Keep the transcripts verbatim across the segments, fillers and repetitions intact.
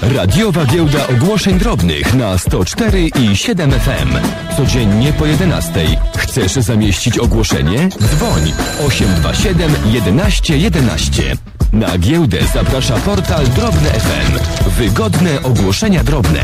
Radiowa Giełda Ogłoszeń Drobnych na sto cztery i siedem F M. Codziennie po jedenastej. Chcesz zamieścić ogłoszenie? Dzwoń osiem dwa siedem jedenaście jedenaście. Na giełdę zaprasza portal Drobne F M. Wygodne ogłoszenia drobne.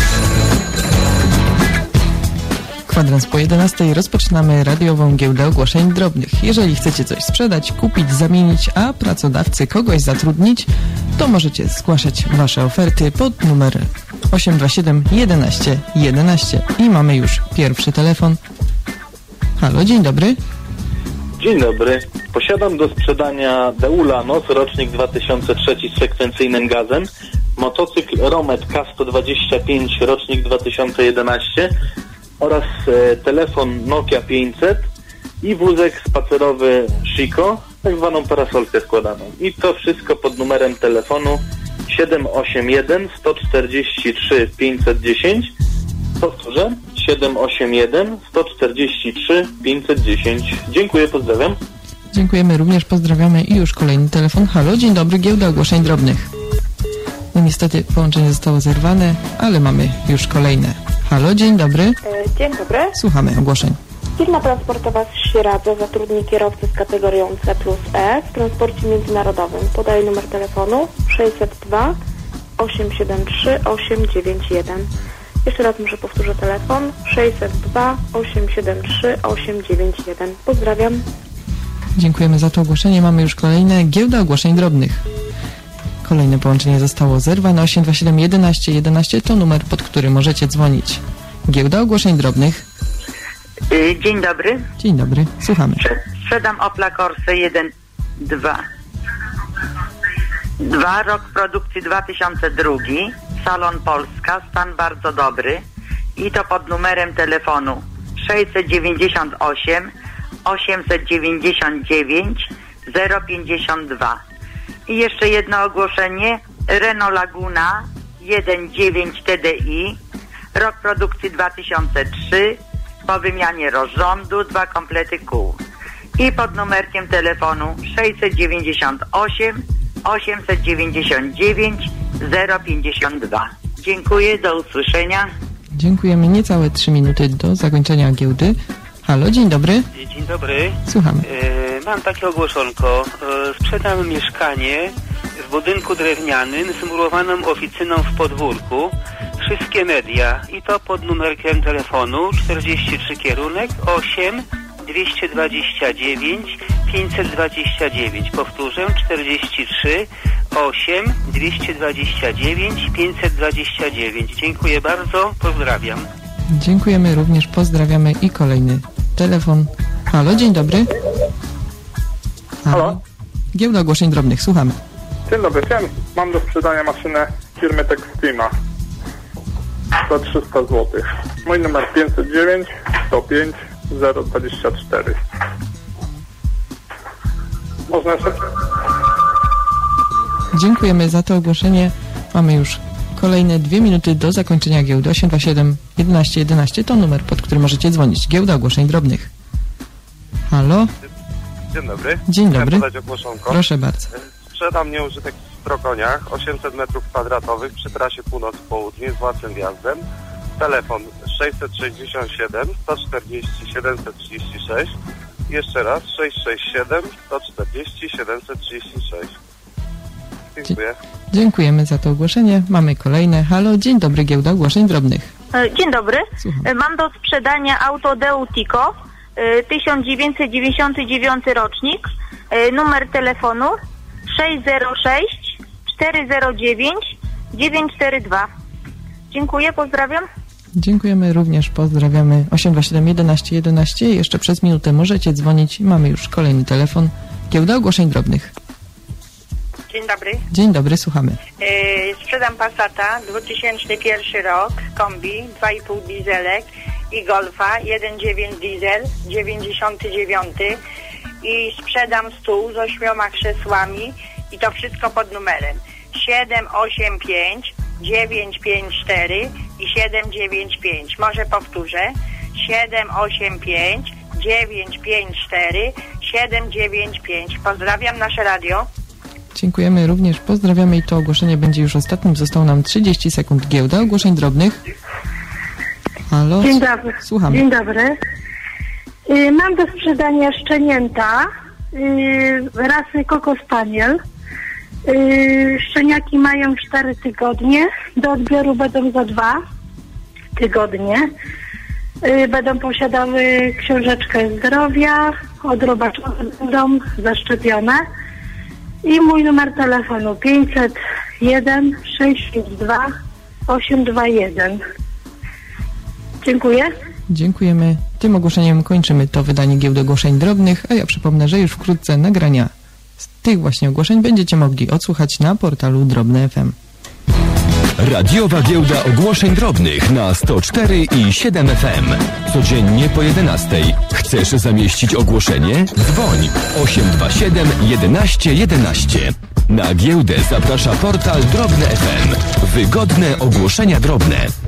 Kwadrans po jedenastej rozpoczynamy radiową giełdę ogłoszeń drobnych. Jeżeli chcecie coś sprzedać, kupić, zamienić, a pracodawcy kogoś zatrudnić, to możecie zgłaszać wasze oferty pod numer osiem dwa siedem jedenaście jedenaście. I mamy już pierwszy telefon. Halo, dzień dobry. Dzień dobry. Posiadam do sprzedania Deulanos, rocznik dwa tysiące trzy z sekwencyjnym gazem, motocykl Romet K sto dwadzieścia pięć, rocznik dwa tysiące jedenaście oraz e, telefon Nokia pięćset i wózek spacerowy Chico, tak zwaną parasolkę składaną. I to wszystko pod numerem telefonu siedem osiem jeden sto czterdzieści trzy pięćset dziesięć. Powtórzę, siedem osiem jeden sto czterdzieści trzy pięćset dziesięć. Dziękuję, pozdrawiam. Dziękujemy również, pozdrawiamy i już kolejny telefon. Halo, dzień dobry, giełda ogłoszeń drobnych. No niestety połączenie zostało zerwane, ale mamy już kolejne. Halo, dzień dobry. Dzień dobry. Słuchamy ogłoszeń. Firma transportowa z Śradza zatrudni kierowcę z kategorią C plus E w transporcie międzynarodowym. Podaję numer telefonu sześćset dwa osiemset siedemdziesiąt trzy osiemset dziewięćdziesiąt jeden. Jeszcze raz muszę powtórzyć telefon sześćset dwa osiemset siedemdziesiąt trzy osiemset dziewięćdziesiąt jeden. Pozdrawiam. Dziękujemy za to ogłoszenie. Mamy już kolejne giełda ogłoszeń drobnych. Kolejne połączenie zostało zerwane. osiem dwa siedem jedenaście jedenaście to numer, pod który możecie dzwonić. Giełda ogłoszeń drobnych. Dzień dobry. Dzień dobry, słuchamy. Sprzedam Opla Corsa jeden dwa. Dwa, rok produkcji dwa tysiące drugi. Salon Polska, stan bardzo dobry. I to pod numerem telefonu sześćset dziewięćdziesiąt osiem osiemset dziewięćdziesiąt dziewięć zero pięćdziesiąt dwa. I jeszcze jedno ogłoszenie. Renault Laguna jeden dziewięć T D I. Rok produkcji dwa tysiące trzy. Po wymianie rozrządu dwa komplety kół. I pod numerkiem telefonu sześćset dziewięćdziesiąt osiem osiemset dziewięćdziesiąt dziewięć zero pięćdziesiąt dwa. Dziękuję, do usłyszenia. Dziękujemy. Niecałe trzy minuty do zakończenia giełdy. Halo, dzień dobry. Dzień dobry. Słuchamy. E, mam takie ogłoszonko. E, sprzedam mieszkanie w budynku drewnianym z murowaną oficyną w podwórku. Wszystkie media. I to pod numerkiem telefonu czterdzieści trzy kierunek osiem dwieście dwadzieścia dziewięć pięćset dwadzieścia dziewięć. Powtórzę, czterdzieści trzy osiem dwieście dwadzieścia dziewięć pięćset dwadzieścia dziewięć. Dziękuję bardzo, pozdrawiam. Dziękujemy również, pozdrawiamy i kolejny telefon. Halo, dzień dobry. Halo. Halo. Giełda ogłoszeń drobnych, słuchamy. Dzień dobry, Ciem. Mam do sprzedania maszynę firmy Textima za trzysta złotych. Mój numer pięćset dziewięć sto pięć zero dwadzieścia cztery. Można jeszcze? Dziękujemy za to ogłoszenie. Mamy już kolejne dwie minuty do zakończenia giełdy. osiem dwa siedem jedenaście jedenaście to numer, pod który możecie dzwonić. Giełda ogłoszeń drobnych. Halo? Dzień dobry. Dzień dobry. Chciałem podać ogłoszonko. Proszę bardzo. Sprzedam nieużytek w Prokoniach, osiemset metrów kwadratowych przy trasie północ-południe z własnym wjazdem. Telefon sześćset sześćdziesiąt siedem sto czterdzieści siedemset trzydzieści sześć. Jeszcze raz sześćset sześćdziesiąt siedem sto czterdzieści siedemset trzydzieści sześć. Dziękuję. Dziękujemy za to ogłoszenie. Mamy kolejne. Halo, dzień dobry, giełda ogłoszeń drobnych. Dzień dobry. Słucham. Mam do sprzedania auto Deutico tysiąc dziewięćset dziewięćdziesiąty dziewiąty rocznik. Numer telefonu sześć zero sześć cztery zero dziewięć dziewięć cztery dwa. Dziękuję, pozdrawiam. Dziękujemy również, pozdrawiamy. osiem dwa siedem jedenaście jedenaście. Jeszcze przez minutę możecie dzwonić. Mamy już kolejny telefon. Giełda ogłoszeń drobnych. Dzień dobry. Dzień dobry, słuchamy. Yy, sprzedam Passata, dwa tysiące pierwszy rok, kombi, dwa i pół dieselek i Golfa, jeden dziewięć diesel, dziewięćdziesiąty dziewiąty i sprzedam stół z ośmioma krzesłami i to wszystko pod numerem siedem osiem pięć dziewięć pięć cztery i siedem dziewięć pięć. Może powtórzę. siedem osiem pięć dziewięć pięć cztery siedem dziewięć pięć. Pozdrawiam nasze radio. Dziękujemy również, pozdrawiamy i to ogłoszenie będzie już ostatnim. Zostało nam trzydzieści sekund. Giełda ogłoszeń drobnych. Halo? Dzień dobry. Słuchamy. Dzień dobry. Y, mam do sprzedania szczenięta y, rasy Coco Spaniel. Y, szczeniaki mają cztery tygodnie. Do odbioru będą za dwa tygodnie. Y, będą posiadały książeczkę zdrowia, odrobaczone będą, zaszczepione. I mój numer telefonu pięćset jeden sześćdziesiąt dwa osiem dwa jeden. Dziękuję. Dziękujemy. Tym ogłoszeniem kończymy to wydanie Giełdy Ogłoszeń Drobnych, a ja przypomnę, że już wkrótce nagrania z tych właśnie ogłoszeń będziecie mogli odsłuchać na portalu Drobne F M. Radiowa Giełda Ogłoszeń Drobnych na sto cztery i siedem F M. Codziennie po jedenastej. Chcesz zamieścić ogłoszenie? Dzwoń osiem dwa siedem jedenaście jedenaście. Na giełdę zaprasza portal Drobne F M. Wygodne ogłoszenia drobne.